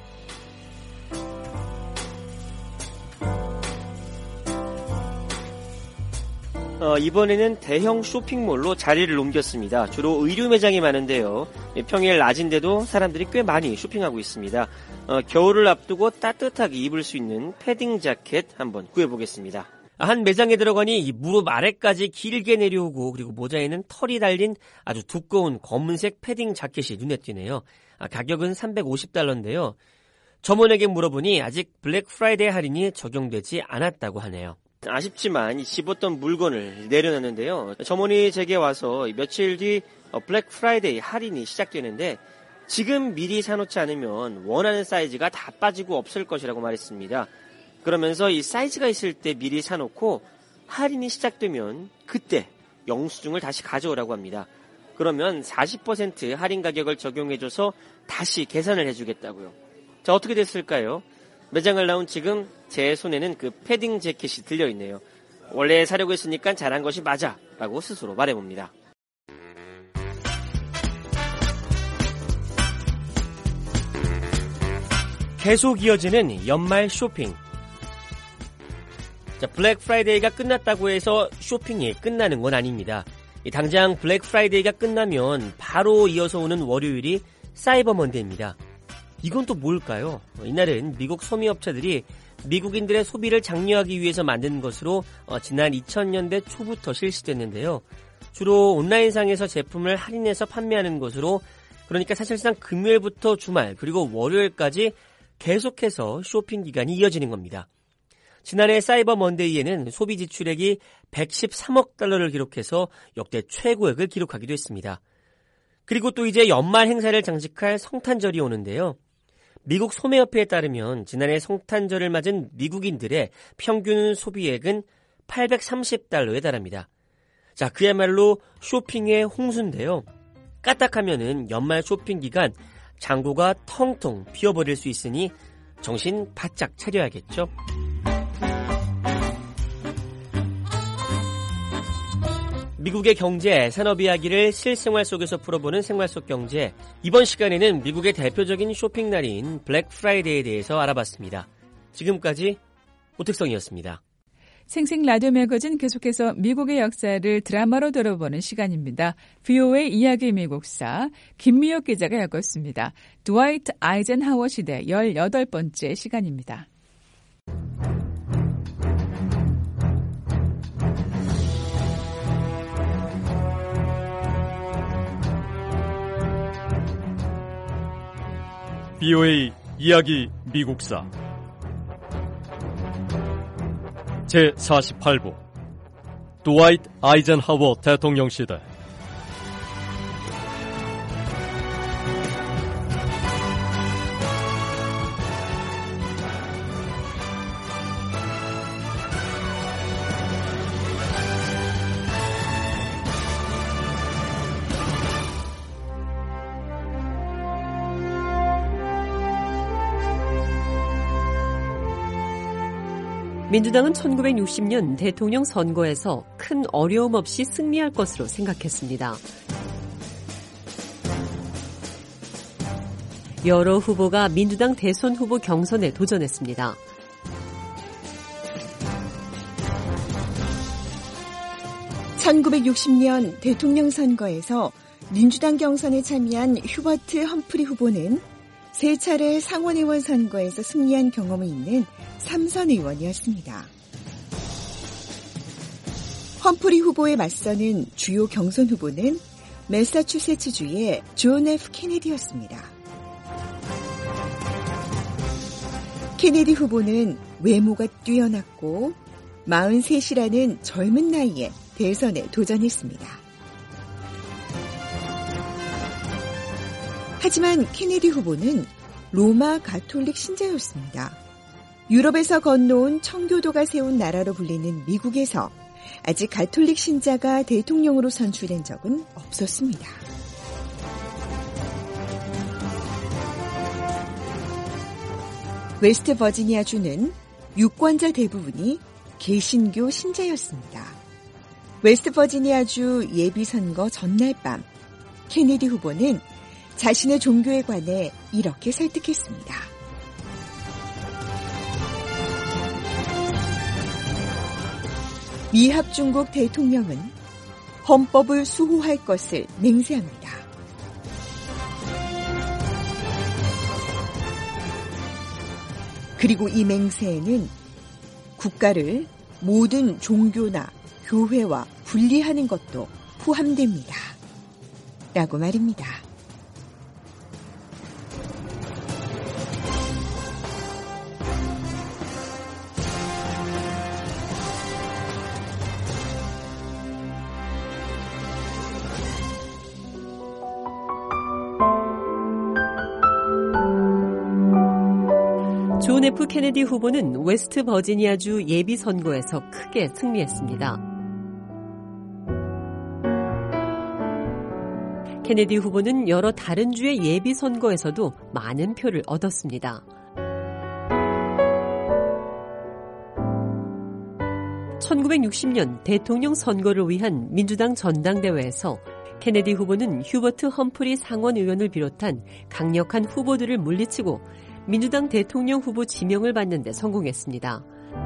어, 이번에는 대형 쇼핑몰로 자리를 옮겼습니다. 주로 의류 매장이 많은데요. 평일 낮인데도 사람들이 꽤 많이 쇼핑하고 있습니다. 어, 겨울을 앞두고 따뜻하게 입을 수 있는 패딩 자켓 한번 구해보겠습니다. 한 매장에 들어가니 이 무릎 아래까지 길게 내려오고 그리고 모자에는 털이 달린 아주 두꺼운 검은색 패딩 자켓이 눈에 띄네요. 아, 가격은 삼백오십 달러인데요. 점원에게 물어보니 아직 블랙 프라이데이 할인이 적용되지 않았다고 하네요. 아쉽지만 집었던 물건을 내려놨는데요. 점원이 제게 와서 며칠 뒤 블랙 프라이데이 할인이 시작되는데 지금 미리 사놓지 않으면 원하는 사이즈가 다 빠지고 없을 것이라고 말했습니다. 그러면서 이 사이즈가 있을 때 미리 사놓고 할인이 시작되면 그때 영수증을 다시 가져오라고 합니다. 그러면 사십 퍼센트 할인 가격을 적용해줘서 다시 계산을 해주겠다고요. 자, 어떻게 됐을까요? 매장을 나온 지금 제 손에는 그 패딩 재킷이 들려있네요. 원래 사려고 했으니까 잘한 것이 맞아 라고 스스로 말해봅니다. 계속 이어지는 연말 쇼핑. 자, 블랙 프라이데이가 끝났다고 해서 쇼핑이 끝나는 건 아닙니다. 당장 블랙 프라이데이가 끝나면 바로 이어서 오는 월요일이 사이버 먼데이입니다. 이건 또 뭘까요? 이날은 미국 소미업체들이 미국인들의 소비를 장려하기 위해서 만든 것으로 지난 이천 년대 초부터 실시됐는데요. 주로 온라인상에서 제품을 할인해서 판매하는 것으로, 그러니까 사실상 금요일부터 주말 그리고 월요일까지 계속해서 쇼핑 기간이 이어지는 겁니다. 지난해 사이버 먼데이에는 소비 지출액이 백십삼억 달러를 기록해서 역대 최고액을 기록하기도 했습니다. 그리고 또 이제 연말 행사를 장식할 성탄절이 오는데요. 미국 소매협회에 따르면 지난해 성탄절을 맞은 미국인들의 평균 소비액은 팔백삼십 달러에 달합니다. 자, 그야말로 쇼핑의 홍수인데요. 까딱하면은 연말 쇼핑 기간 창고가 텅텅 비어버릴 수 있으니 정신 바짝 차려야겠죠. 미국의 경제, 산업 이야기를 실생활 속에서 풀어보는 생활 속 경제. 이번 시간에는 미국의 대표적인 쇼핑 날인 블랙 프라이데이에 대해서 알아봤습니다. 지금까지 오택성이었습니다. 생생 라디오 매거진 계속해서 미국의 역사를 드라마로 들어보는 시간입니다. 브이오에이 이야기 미국사 김미옥 기자가 읽었습니다. 드와이트 아이젠하워 시대 열여덟 번째 시간입니다. 브이오에이 이야기 미국사 제사십팔 부 드와이트 아이젠하워 대통령 시대. 민주당은 천구백육십 년 대통령 선거에서 큰 어려움 없이 승리할 것으로 생각했습니다. 여러 후보가 민주당 대선 후보 경선에 도전했습니다. 천구백육십 년 대통령 선거에서 민주당 경선에 참여한 휴버트 험프리 후보는 세 차례 상원의원 선거에서 승리한 경험이 있는 삼선 의원이었습니다. 험프리 후보에 맞서는 주요 경선 후보는 매사추세츠주의 존 에프 케네디였습니다. 케네디 후보는 외모가 뛰어났고 마흔셋이라는 젊은 나이에 대선에 도전했습니다. 하지만 케네디 후보는 로마 가톨릭 신자였습니다. 유럽에서 건너온 청교도가 세운 나라로 불리는 미국에서 아직 가톨릭 신자가 대통령으로 선출된 적은 없었습니다. 웨스트 버지니아주는 유권자 대부분이 개신교 신자였습니다. 웨스트 버지니아주 예비선거 전날 밤 케네디 후보는 자신의 종교에 관해 이렇게 설득했습니다. 미합중국 대통령은 헌법을 수호할 것을 맹세합니다. 그리고 이 맹세에는 국가를 모든 종교나 교회와 분리하는 것도 포함됩니다. 라고 말입니다. 존 에프 케네디 후보는 웨스트 버지니아주 예비선거에서 크게 승리했습니다. 케네디 후보는 여러 다른 주의 예비선거에서도 많은 표를 얻었습니다. 천구백육십 년 대통령 선거를 위한 민주당 전당대회에서 케네디 후보는 휴버트 험프리 상원 의원을 비롯한 강력한 후보들을 물리치고 민주당 대통령 후보 지명을 받는 데 성공했습니다.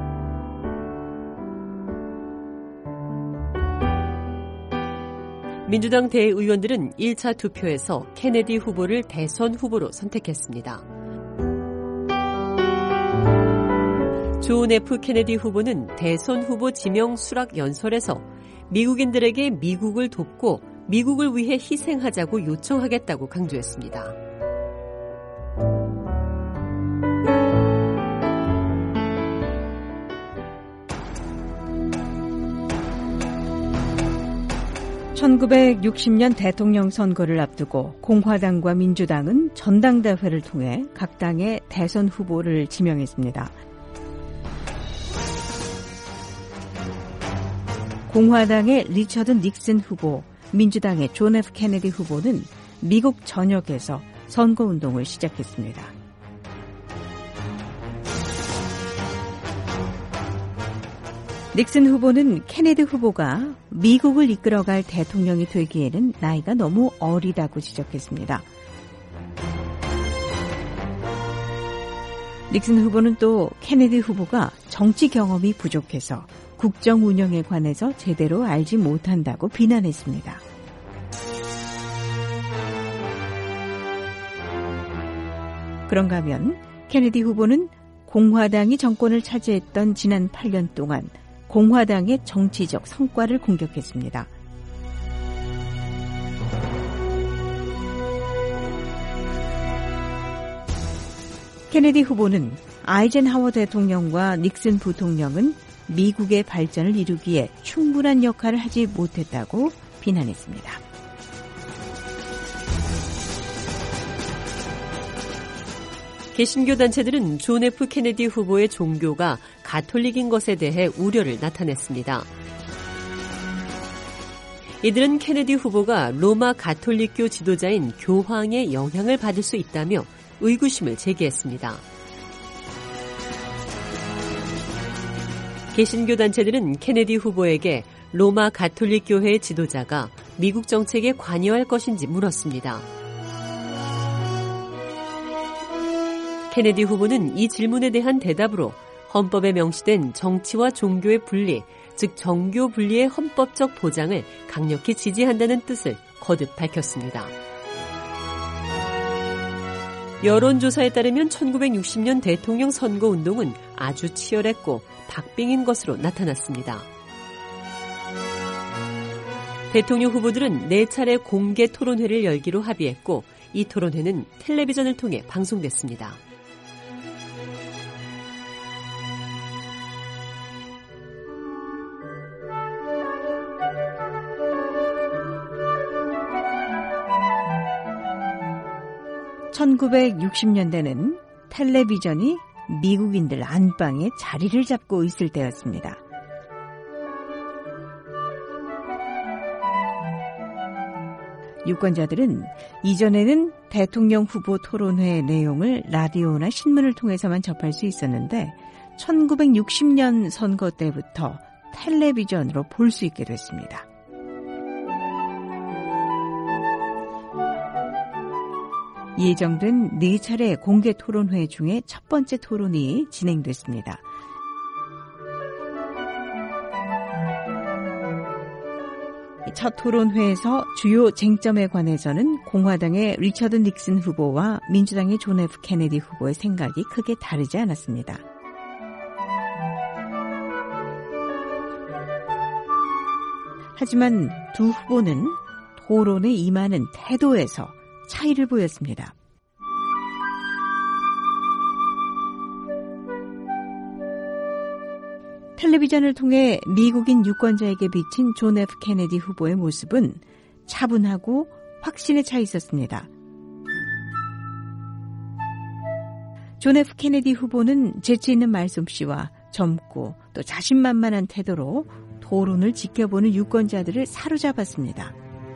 민주당 대의원들은 일 차 투표에서 케네디 후보를 대선 후보로 선택했습니다. 존 에프 케네디 후보는 대선 후보 지명 수락 연설에서 미국인들에게 미국을 돕고 미국을 위해 희생하자고 요청하겠다고 강조했습니다. 천구백육십 년 대통령 선거를 앞두고 공화당과 민주당은 전당대회를 통해 각 당의 대선 후보를 지명했습니다. 공화당의 리처드 닉슨 후보, 민주당의 존 에프 케네디 후보는 미국 전역에서 선거운동을 시작했습니다. 닉슨 후보는 케네디 후보가 미국을 이끌어갈 대통령이 되기에는 나이가 너무 어리다고 지적했습니다. 닉슨 후보는 또 케네디 후보가 정치 경험이 부족해서 국정 운영에 관해서 제대로 알지 못한다고 비난했습니다. 그런가 하면 케네디 후보는 공화당이 정권을 차지했던 지난 팔 년 동안 공화당의 정치적 성과를 공격했습니다. 케네디 후보는 아이젠하워 대통령과 닉슨 부통령은 미국의 발전을 이루기에 충분한 역할을 하지 못했다고 비난했습니다. 개신교 단체들은 존 에프 케네디 후보의 종교가 가톨릭인 것에 대해 우려를 나타냈습니다. 이들은 케네디 후보가 로마 가톨릭교 지도자인 교황의 영향을 받을 수 있다며 의구심을 제기했습니다. 개신교 단체들은 케네디 후보에게 로마 가톨릭 교회의 지도자가 미국 정책에 관여할 것인지 물었습니다. 케네디 후보는 이 질문에 대한 대답으로 헌법에 명시된 정치와 종교의 분리, 즉 정교 분리의 헌법적 보장을 강력히 지지한다는 뜻을 거듭 밝혔습니다. 여론조사에 따르면 천구백육십 년 대통령 선거운동은 아주 치열했고 박빙인 것으로 나타났습니다. 대통령 후보들은 네 차례 공개 토론회를 열기로 합의했고 이 토론회는 텔레비전을 통해 방송됐습니다. 천구백육십 년대는 텔레비전이 미국인들 안방에 자리를 잡고 있을 때였습니다. 유권자들은 이전에는 대통령 후보 토론회 내용을 라디오나 신문을 통해서만 접할 수 있었는데 천구백육십 년 선거 때부터 텔레비전으로 볼 수 있게 됐습니다. 예정된 네 차례 공개 토론회 중에 첫 번째 토론이 진행됐습니다. 첫 토론회에서 주요 쟁점에 관해서는 공화당의 리처드 닉슨 후보와 민주당의 존 에프 케네디 후보의 생각이 크게 다르지 않았습니다. 하지만 두 후보는 토론에 임하는 태도에서 차이를 보였습니다. 텔레비전을 통해 미국인 유권자에게 비친 존 에프 케네디 후보의 모습은 차분하고 확신에 차 있었습니다. 존 에프 케네디 후보는 재치 있는 말솜씨와 젊고 또 자신만만한 태도로 토론을 지켜보는 유권자들을 사로잡았습니다.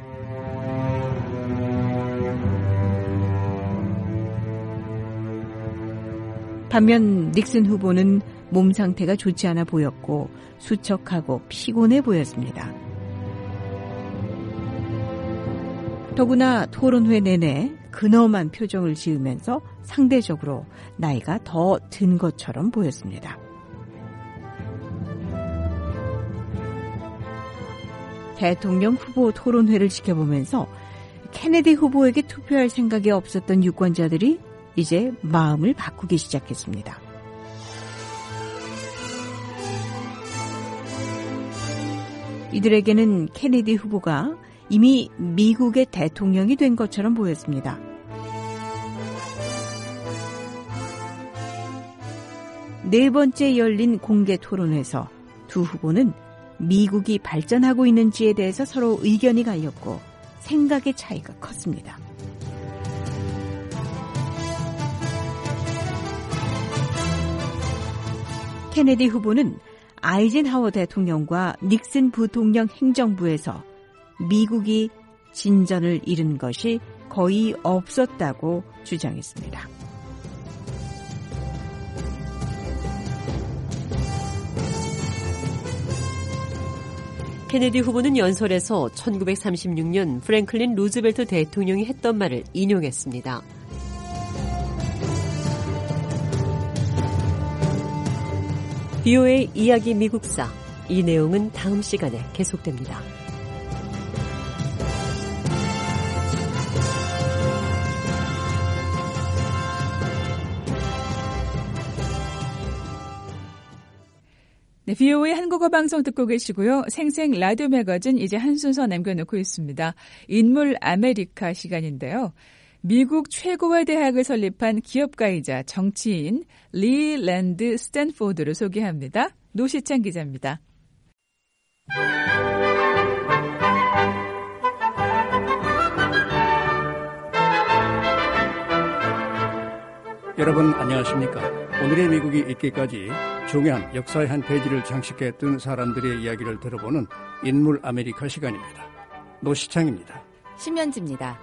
반면 닉슨 후보는 몸 상태가 좋지 않아 보였고 수척하고 피곤해 보였습니다. 더구나 토론회 내내 근엄한 표정을 지으면서 상대적으로 나이가 더 든 것처럼 보였습니다. 대통령 후보 토론회를 지켜보면서 케네디 후보에게 투표할 생각이 없었던 유권자들이 이제 마음을 바꾸기 시작했습니다. 이들에게는 케네디 후보가 이미 미국의 대통령이 된 것처럼 보였습니다. 네 번째 열린 공개 토론에서 두 후보는 미국이 발전하고 있는지에 대해서 서로 의견이 갈렸고 생각의 차이가 컸습니다. 케네디 후보는 아이젠하워 대통령과 닉슨 부통령 행정부에서 미국이 진전을 이룬 것이 거의 없었다고 주장했습니다. 케네디 후보는 연설에서 천구백삼십육 년 프랭클린 루즈벨트 대통령이 했던 말을 인용했습니다. 비오에이 이야기 미국사, 이 내용은 다음 시간에 계속됩니다. 네, 비오에이 한국어 방송 듣고 계시고요. 생생 라디오 매거진 이제 한 순서 남겨놓고 있습니다. 인물 아메리카 시간인데요. 미국 최고의 대학을 설립한 기업가이자 정치인 리 랜드 스탠포드를 소개합니다. 노시찬 기자입니다. 여러분 안녕하십니까? 오늘의 미국이 있기까지 중요한 역사의 한 페이지를 장식했던 사람들의 이야기를 들어보는 인물 아메리카 시간입니다. 노시창입니다. 심연지입니다.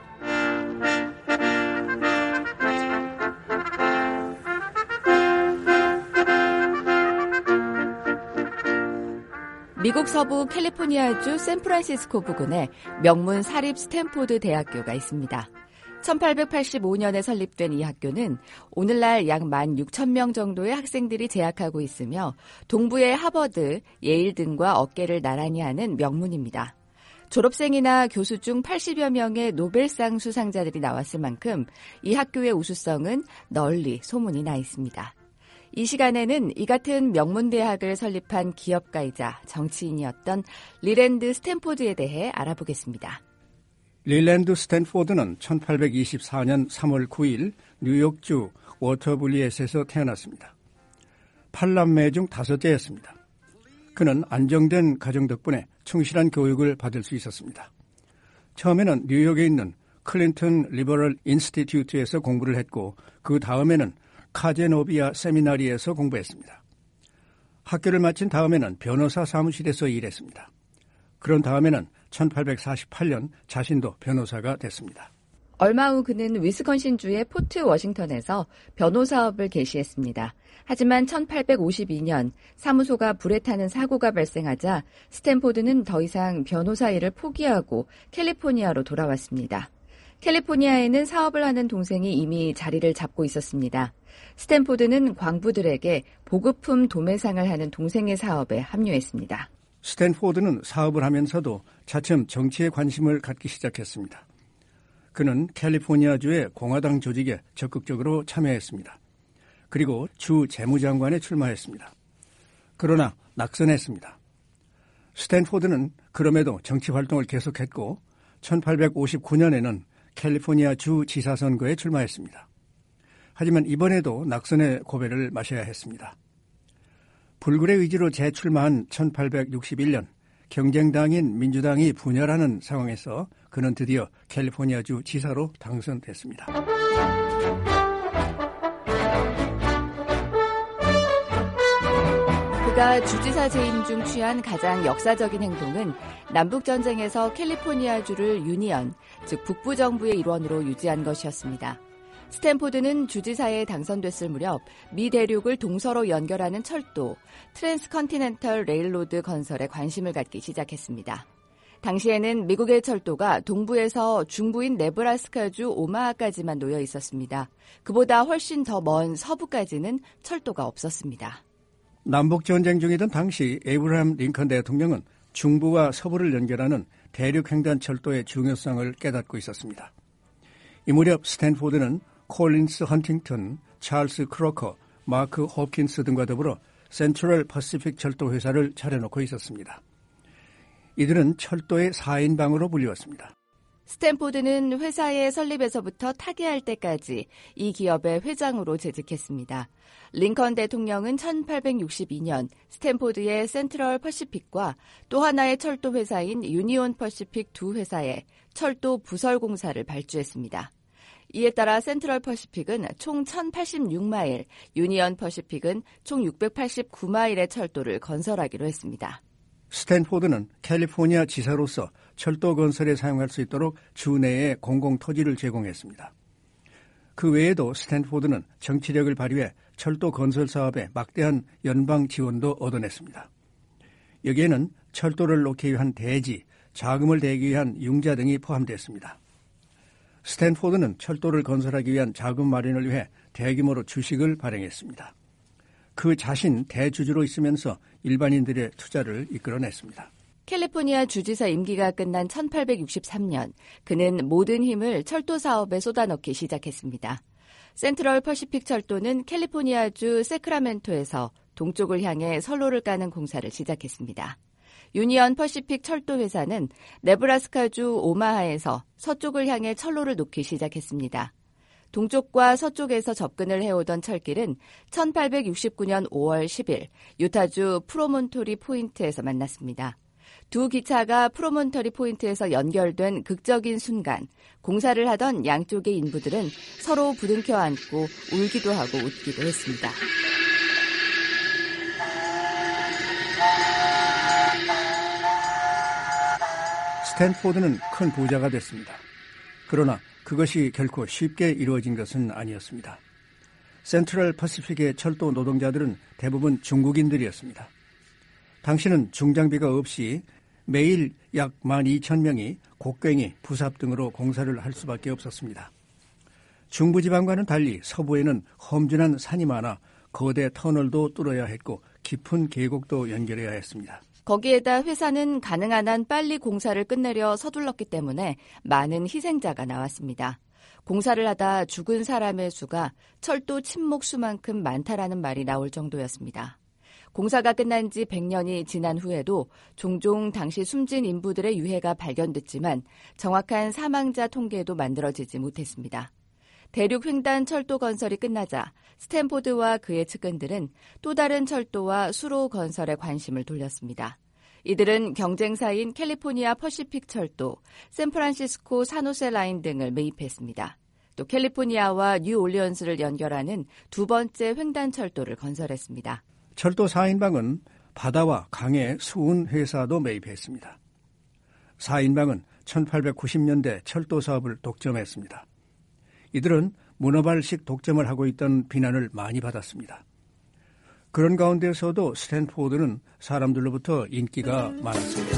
미국 서부 캘리포니아주 샌프란시스코 부근에 명문 사립 스탠포드 대학교가 있습니다. 천팔백팔십오 년에 설립된 이 학교는 오늘날 약 만 육천 명 정도의 학생들이 재학하고 있으며 동부의 하버드, 예일 등과 어깨를 나란히 하는 명문입니다. 졸업생이나 교수 중 팔십여 명의 노벨상 수상자들이 나왔을 만큼 이 학교의 우수성은 널리 소문이 나 있습니다. 이 시간에는 이 같은 명문대학을 설립한 기업가이자 정치인이었던 리랜드 스탠포드에 대해 알아보겠습니다. 릴랜드 스탠포드는 천팔백이십사 년 삼월 구일 뉴욕주 워터블리엣에서 태어났습니다. 팔남매 중 다섯째였습니다. 그는 안정된 가정 덕분에 충실한 교육을 받을 수 있었습니다. 처음에는 뉴욕에 있는 클린턴 리버럴 인스티튜트에서 공부를 했고 그 다음에는 카제노비아 세미나리에서 공부했습니다. 학교를 마친 다음에는 변호사 사무실에서 일했습니다. 그런 다음에는 천팔백사십팔 년 자신도 변호사가 됐습니다. 얼마 후 그는 위스콘신주의 포트 워싱턴에서 변호사업을 개시했습니다. 하지만 천팔백오십이 년 사무소가 불에 타는 사고가 발생하자 스탠포드는 더 이상 변호사 일을 포기하고 캘리포니아로 돌아왔습니다. 캘리포니아에는 사업을 하는 동생이 이미 자리를 잡고 있었습니다. 스탠포드는 광부들에게 보급품 도매상을 하는 동생의 사업에 합류했습니다. 스탠포드는 사업을 하면서도 차츰 정치에 관심을 갖기 시작했습니다. 그는 캘리포니아주의 공화당 조직에 적극적으로 참여했습니다. 그리고 주 재무장관에 출마했습니다. 그러나 낙선했습니다. 스탠포드는 그럼에도 정치 활동을 계속했고 천팔백오십구 년에는 캘리포니아 주 지사 선거에 출마했습니다. 하지만 이번에도 낙선의 고배를 마셔야 했습니다. 불굴의 의지로 재출마한 천팔백육십일 년 경쟁당인 민주당이 분열하는 상황에서 그는 드디어 캘리포니아주 지사로 당선됐습니다. 그가 주지사 재임 중 취한 가장 역사적인 행동은 남북전쟁에서 캘리포니아주를 유니언, 즉 북부 정부의 일원으로 유지한 것이었습니다. 스탠포드는 주지사에 당선됐을 무렵 미 대륙을 동서로 연결하는 철도, 트랜스컨티넨털 레일로드 건설에 관심을 갖기 시작했습니다. 당시에는 미국의 철도가 동부에서 중부인 네브라스카주 오마하까지만 놓여 있었습니다. 그보다 훨씬 더 먼 서부까지는 철도가 없었습니다. 남북전쟁 중이던 당시 에이브러함 링컨 대통령은 중부와 서부를 연결하는 대륙횡단 철도의 중요성을 깨닫고 있었습니다. 이 무렵 스탠포드는 콜린스 헌팅턴, 찰스 크로커, 마크 홉킨스 등과 더불어 센트럴 퍼시픽 철도 회사를 차려놓고 있었습니다. 이들은 철도의 사 인방으로 불리웠습니다. 스탠포드는 회사의 설립에서부터 타계할 때까지 이 기업의 회장으로 재직했습니다. 링컨 대통령은 천팔백육십이 년 스탠포드의 센트럴 퍼시픽과 또 하나의 철도 회사인 유니온 퍼시픽 두 회사에 철도 부설 공사를 발주했습니다. 이에 따라 센트럴 퍼시픽은 총 천팔십육 마일, 유니언 퍼시픽은 총 육백팔십구 마일의 철도를 건설하기로 했습니다. 스탠포드는 캘리포니아 지사로서 철도 건설에 사용할 수 있도록 주 내에 공공토지를 제공했습니다. 그 외에도 스탠포드는 정치력을 발휘해 철도 건설 사업에 막대한 연방 지원도 얻어냈습니다. 여기에는 철도를 놓기 위한 대지, 자금을 대기 위한 융자 등이 포함됐습니다. 스탠포드는 철도를 건설하기 위한 자금 마련을 위해 대규모로 주식을 발행했습니다. 그 자신 대주주로 있으면서 일반인들의 투자를 이끌어냈습니다. 캘리포니아 주지사 임기가 끝난 천팔백육십삼 년 그는 모든 힘을 철도 사업에 쏟아넣기 시작했습니다. 센트럴 퍼시픽 철도는 캘리포니아주 세크라멘토에서 동쪽을 향해 선로를 까는 공사를 시작했습니다. 유니언 퍼시픽 철도 회사는 네브라스카주 오마하에서 서쪽을 향해 철로를 놓기 시작했습니다. 동쪽과 서쪽에서 접근을 해오던 철길은 천팔백육십구 년 오월 십일 유타주 프로몬토리 포인트에서 만났습니다. 두 기차가 프로몬토리 포인트에서 연결된 극적인 순간 공사를 하던 양쪽의 인부들은 서로 부둥켜 안고 울기도 하고 웃기도 했습니다. 스탠포드는 큰 부자가 됐습니다. 그러나 그것이 결코 쉽게 이루어진 것은 아니었습니다. 센트럴 퍼시픽의 철도 노동자들은 대부분 중국인들이었습니다. 당시는 중장비가 없이 매일 약 만 이천 명이 곡괭이, 부삽 등으로 공사를 할 수밖에 없었습니다. 중부지방과는 달리 서부에는 험준한 산이 많아 거대 터널도 뚫어야 했고 깊은 계곡도 연결해야 했습니다. 거기에다 회사는 가능한 한 빨리 공사를 끝내려 서둘렀기 때문에 많은 희생자가 나왔습니다. 공사를 하다 죽은 사람의 수가 철도 침묵 수만큼 많다라는 말이 나올 정도였습니다. 공사가 끝난 지 백 년이 지난 후에도 종종 당시 숨진 인부들의 유해가 발견됐지만 정확한 사망자 통계도 만들어지지 못했습니다. 대륙 횡단 철도 건설이 끝나자 스탠포드와 그의 측근들은 또 다른 철도와 수로 건설에 관심을 돌렸습니다. 이들은 경쟁사인 캘리포니아 퍼시픽 철도, 샌프란시스코 산호세 라인 등을 매입했습니다. 또 캘리포니아와 뉴올리언스를 연결하는 두 번째 횡단 철도를 건설했습니다. 철도 사 인방은 바다와 강의 수운 회사도 매입했습니다. 사 인방은 천팔백구십 년대 철도 사업을 독점했습니다. 이들은 문어발식 독점을 하고 있던 비난을 많이 받았습니다. 그런 가운데서도 스탠포드는 사람들로부터 인기가 많았습니다.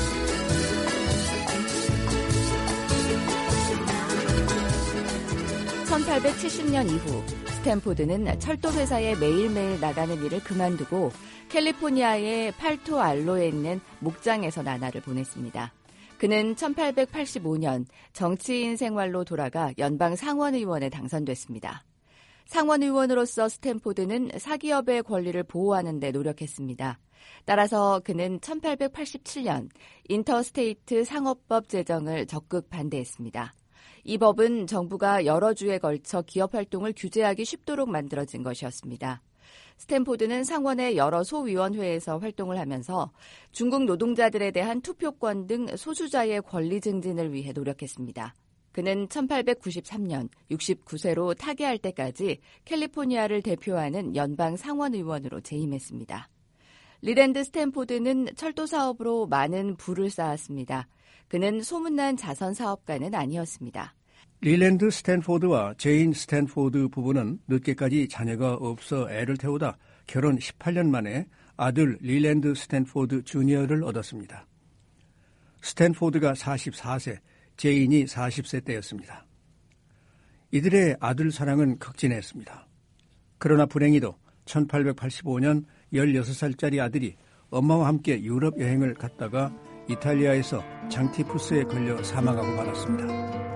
천팔백칠십 년 이후 스탠포드는 철도 회사에 매일매일 나가는 일을 그만두고 캘리포니아의 팔토 알로에 있는 목장에서 나날을 보냈습니다. 그는 천팔백팔십오 년 정치인 생활로 돌아가 연방 상원의원에 당선됐습니다. 상원의원으로서 스탠포드는 사기업의 권리를 보호하는 데 노력했습니다. 따라서 그는 천팔백팔십칠 년 인터스테이트 상업법 제정을 적극 반대했습니다. 이 법은 정부가 여러 주에 걸쳐 기업 활동을 규제하기 쉽도록 만들어진 것이었습니다. 스탠포드는 상원의 여러 소위원회에서 활동을 하면서 중국 노동자들에 대한 투표권 등 소수자의 권리 증진을 위해 노력했습니다. 그는 천팔백구십삼 년 육십구 세로 타계할 때까지 캘리포니아를 대표하는 연방 상원의원으로 재임했습니다. 리랜드 스탠포드는 철도 사업으로 많은 부를 쌓았습니다. 그는 소문난 자선 사업가는 아니었습니다. 리랜드 스탠포드와 제인 스탠포드 부부는 늦게까지 자녀가 없어 애를 태우다 결혼 십팔 년 만에 아들 리랜드 스탠포드 주니어를 얻었습니다. 스탠포드가 사십사 세, 제인이 사십 세 때였습니다. 이들의 아들 사랑은 극진했습니다. 그러나 불행히도 천팔백팔십오 년 열여섯 살짜리 아들이 엄마와 함께 유럽 여행을 갔다가 이탈리아에서 장티푸스에 걸려 사망하고 말았습니다.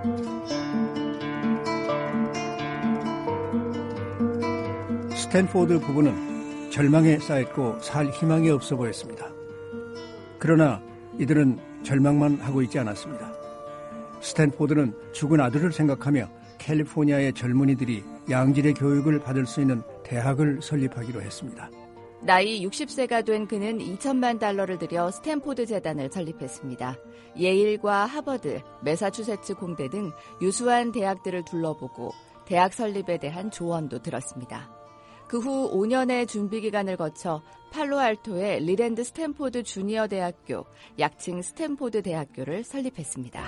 스탠포드 부부는 절망에 쌓였고 살 희망이 없어 보였습니다. 그러나 이들은 절망만 하고 있지 않았습니다. 스탠포드는 죽은 아들을 생각하며 캘리포니아의 젊은이들이 양질의 교육을 받을 수 있는 대학을 설립하기로 했습니다. 나이 육십 세가 된 그는 이천만 달러를 들여 스탠포드 재단을 설립했습니다. 예일과 하버드, 매사추세츠 공대 등 유수한 대학들을 둘러보고 대학 설립에 대한 조언도 들었습니다. 그 후 오 년의 준비 기간을 거쳐 팔로알토의 리랜드 스탠포드 주니어 대학교, 약칭 스탠포드 대학교를 설립했습니다.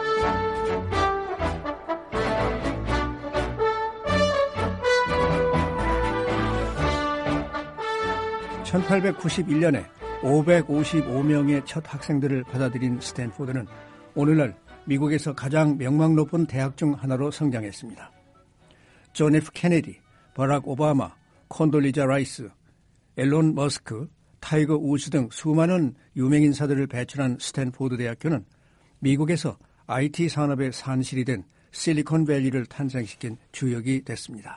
천팔백구십일 년에 오백오십오 명의 첫 학생들을 받아들인 스탠포드는 오늘날 미국에서 가장 명망 높은 대학 중 하나로 성장했습니다. 존 에프 케네디, 버락 오바마, 콘돌리자 라이스, 앨런 머스크, 타이거 우즈 등 수많은 유명인사들을 배출한 스탠포드 대학교는 미국에서 아이티 산업의 산실이 된 실리콘밸리를 탄생시킨 주역이 됐습니다.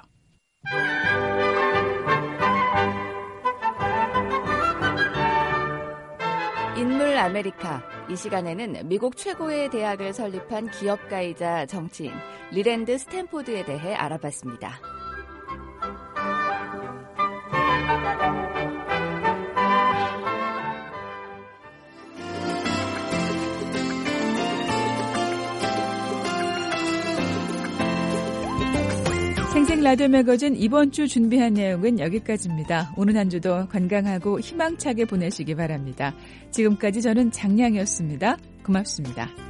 인물 아메리카. 이 시간에는 미국 최고의 대학을 설립한 기업가이자 정치인 리랜드 스탠포드에 대해 알아봤습니다. 생생 라디오 매거진 이번 주 준비한 내용은 여기까지입니다. 오늘 한 주도 건강하고 희망차게 보내시기 바랍니다. 지금까지 저는 장량이었습니다. 고맙습니다.